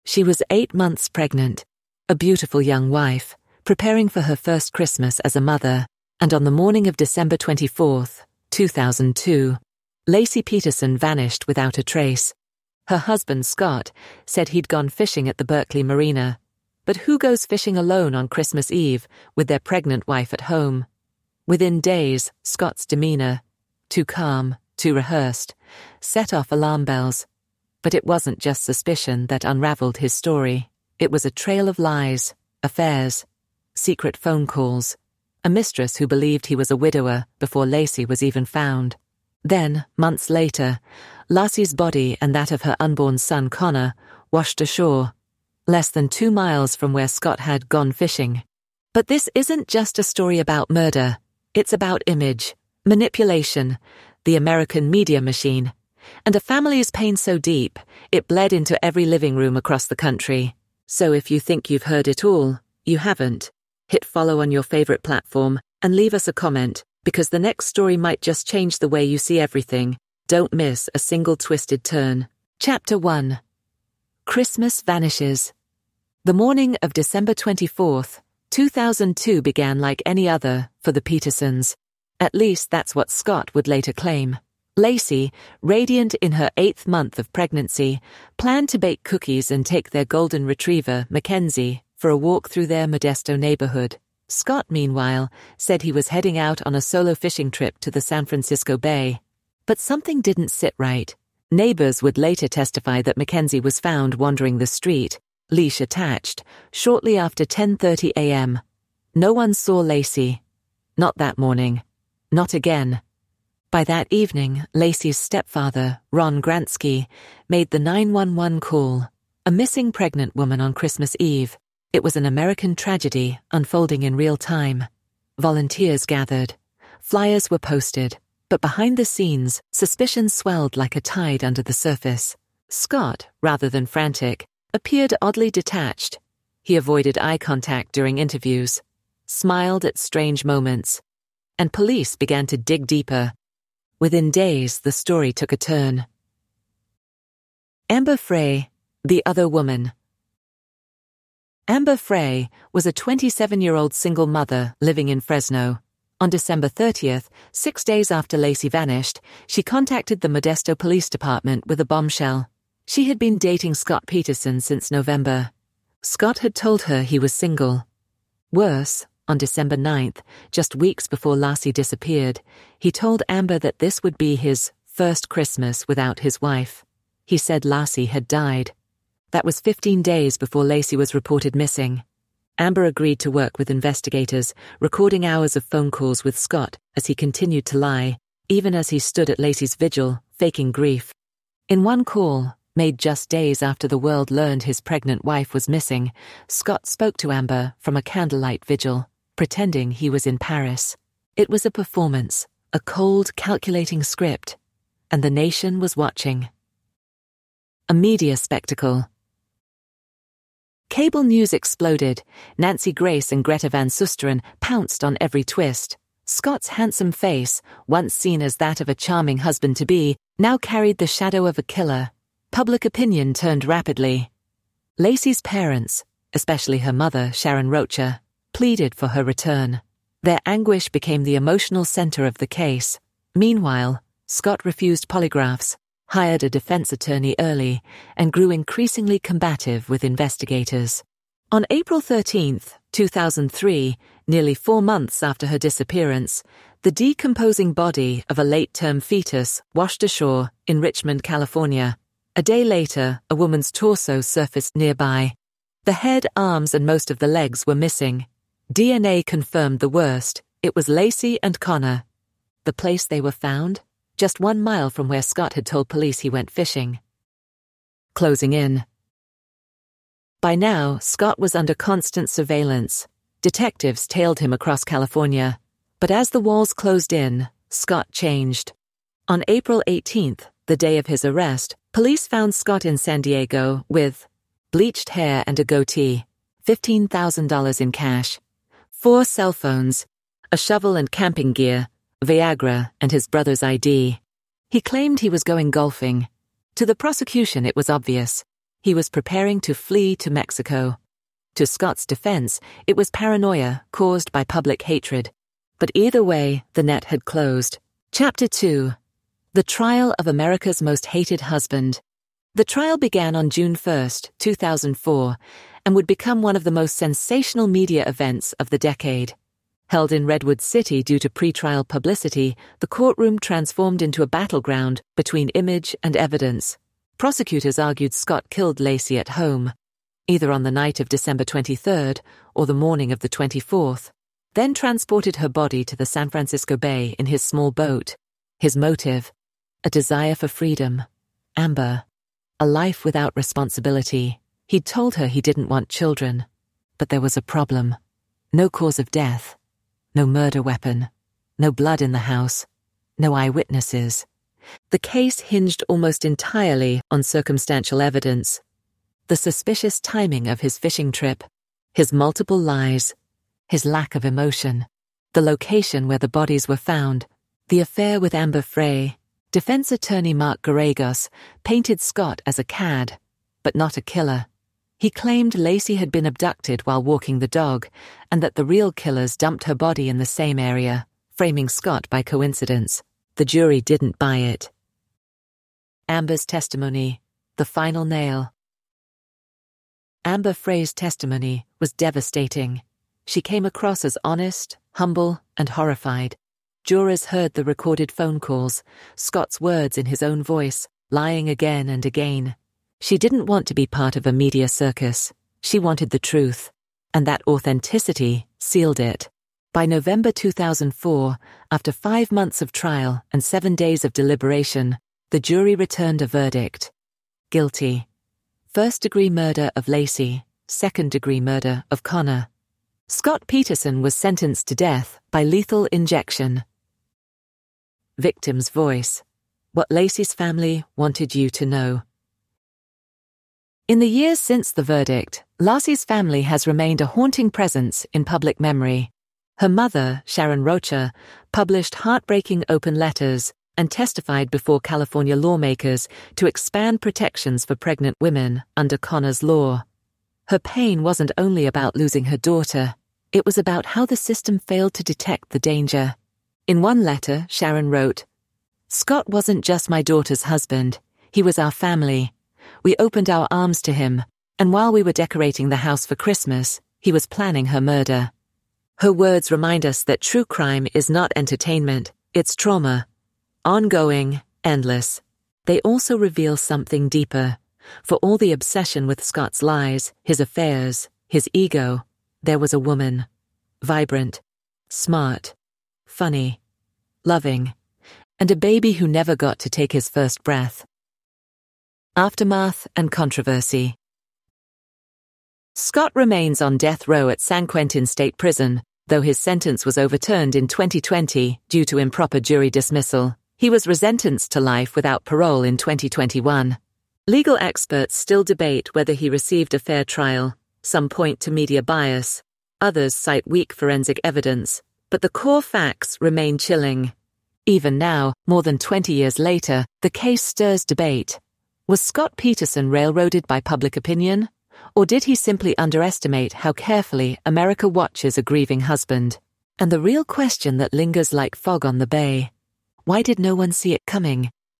She was 8 months pregnant, a beautiful young wife, preparing for her first Christmas as a mother, and on the morning of December 24th, 2002, Laci Peterson vanished without a trace. Her husband, Scott, said he'd gone fishing at the Berkeley Marina. But who goes fishing alone on Christmas Eve with their pregnant wife at home? Within days, Scott's demeanor, too calm, too rehearsed, set off alarm bells. But it wasn't just suspicion that unraveled his story. It was a trail of lies, affairs, secret phone calls, a mistress who believed he was a widower before Laci was even found. Then, months later, Laci's body and that of her unborn son Connor washed ashore, less than 2 miles from where Scott had gone fishing. But this isn't just a story about murder. It's about image, manipulation, the American media machine, and a family's pain so deep, it bled into every living room across the country. So if you think you've heard it all, you haven't. Hit follow on your favorite platform and leave us a comment, because the next story might just change the way you see everything. Don't miss a single twisted turn. Chapter 1. Christmas Vanishes. The morning of December 24th, 2002 began like any other for the Petersons. At least that's what Scott would later claim. Laci, radiant in her 8th month of pregnancy, planned to bake cookies and take their golden retriever, Mackenzie, for a walk through their Modesto neighborhood. Scott, meanwhile, said he was heading out on a solo fishing trip to the San Francisco Bay. But something didn't sit right. Neighbors would later testify that Mackenzie was found wandering the street, leash attached, shortly after 10:30 a.m. No one saw Laci. Not that morning. Not again. By that evening, Laci's stepfather, Ron Gransky, made the 911 call. A missing pregnant woman on Christmas Eve. It was an American tragedy unfolding in real time. Volunteers gathered. Flyers were posted. But behind the scenes, suspicion swelled like a tide under the surface. Scott, rather than frantic, appeared oddly detached. He avoided eye contact during interviews, smiled at strange moments, and police began to dig deeper. Within days, the story took a turn. Amber Frey, the other woman. Amber Frey was a 27-year-old single mother living in Fresno. On December 30th, 6 days after Laci vanished, she contacted the Modesto Police Department with a bombshell. She had been dating Scott Peterson since November. Scott had told her he was single. Worse, on December 9th, just weeks before Laci disappeared, he told Amber that this would be his first Christmas without his wife. He said Laci had died. That was 15 days before Laci was reported missing. Amber agreed to work with investigators, recording hours of phone calls with Scott as he continued to lie, even as he stood at Laci's vigil, faking grief. In one call, made just days after the world learned his pregnant wife was missing, Scott spoke to Amber from a candlelight vigil, pretending he was in Paris. It was a performance, a cold, calculating script, and the nation was watching. A media spectacle. Cable news exploded. Nancy Grace and Greta Van Susteren pounced on every twist. Scott's handsome face, once seen as that of a charming husband-to-be, now carried the shadow of a killer. Public opinion turned rapidly. Laci's parents, especially her mother, Sharon Rocha, pleaded for her return. Their anguish became the emotional center of the case. Meanwhile, Scott refused polygraphs, hired a defense attorney early, and grew increasingly combative with investigators. On April 13, 2003, nearly 4 months after her disappearance, the decomposing body of a late-term fetus washed ashore in Richmond, California. A day later, a woman's torso surfaced nearby. The head, arms, and most of the legs were missing. DNA confirmed the worst. It was Laci and Connor. The place they were found? Just 1 mile from where Scott had told police he went fishing. Closing in. By now, Scott was under constant surveillance. Detectives tailed him across California. But as the walls closed in, Scott changed. On April 18th, the day of his arrest, police found Scott in San Diego with bleached hair and a goatee, $15,000 in cash, 4 cell phones, a shovel and camping gear, Viagra, and his brother's ID. He claimed he was going golfing. To the prosecution, it was obvious. He was preparing to flee to Mexico. To Scott's defense, it was paranoia caused by public hatred. But either way, the net had closed. Chapter 2. The Trial of America's Most Hated Husband. The trial began on June 1, 2004, and would become one of the most sensational media events of the decade. Held in Redwood City due to pre-trial publicity, the courtroom transformed into a battleground between image and evidence. Prosecutors argued Scott killed Laci at home, either on the night of December 23rd or the morning of the 24th, then transported her body to the San Francisco Bay in his small boat. His motive? A desire for freedom. Amber. A life without responsibility. He'd told her he didn't want children. But there was a problem. No cause of death. No murder weapon. No blood in the house. No eyewitnesses. The case hinged almost entirely on circumstantial evidence. The suspicious timing of his fishing trip. His multiple lies. His lack of emotion. The location where the bodies were found. The affair with Amber Frey. Defense attorney Mark Garagos painted Scott as a cad, but not a killer. He claimed Laci had been abducted while walking the dog, and that the real killers dumped her body in the same area, framing Scott by coincidence. The jury didn't buy it. Amber's testimony, the final nail. Amber Frey's testimony was devastating. She came across as honest, humble, and horrified. Jurors heard the recorded phone calls, Scott's words in his own voice, lying again and again. She didn't want to be part of a media circus. She wanted the truth. And that authenticity sealed it. By November 2004, after 5 months of trial and 7 days of deliberation, the jury returned a verdict. Guilty. First-degree murder of Laci, second-degree murder of Connor. Scott Peterson was sentenced to death by lethal injection. Victim's voice. What Laci's family wanted you to know. In the years since the verdict, Laci's family has remained a haunting presence in public memory. Her mother, Sharon Rocha, published heartbreaking open letters and testified before California lawmakers to expand protections for pregnant women under Connor's law. Her pain wasn't only about losing her daughter, it was about how the system failed to detect the danger. In one letter, Sharon wrote, "Scott wasn't just my daughter's husband, he was our family. We opened our arms to him, and while we were decorating the house for Christmas, he was planning her murder." Her words remind us that true crime is not entertainment, it's trauma. Ongoing, endless. They also reveal something deeper. For all the obsession with Scott's lies, his affairs, his ego, there was a woman. Vibrant, smart, funny, loving, and a baby who never got to take his first breath. Aftermath and controversy. Scott remains on death row at San Quentin State Prison, though his sentence was overturned in 2020 due to improper jury dismissal. He was resentenced to life without parole in 2021. Legal experts still debate whether he received a fair trial. Some point to media bias. Others cite weak forensic evidence. But the core facts remain chilling. Even now, more than 20 years later, the case stirs debate. Was Scott Peterson railroaded by public opinion? Or did he simply underestimate how carefully America watches a grieving husband? And the real question that lingers like fog on the bay: why did no one see it coming?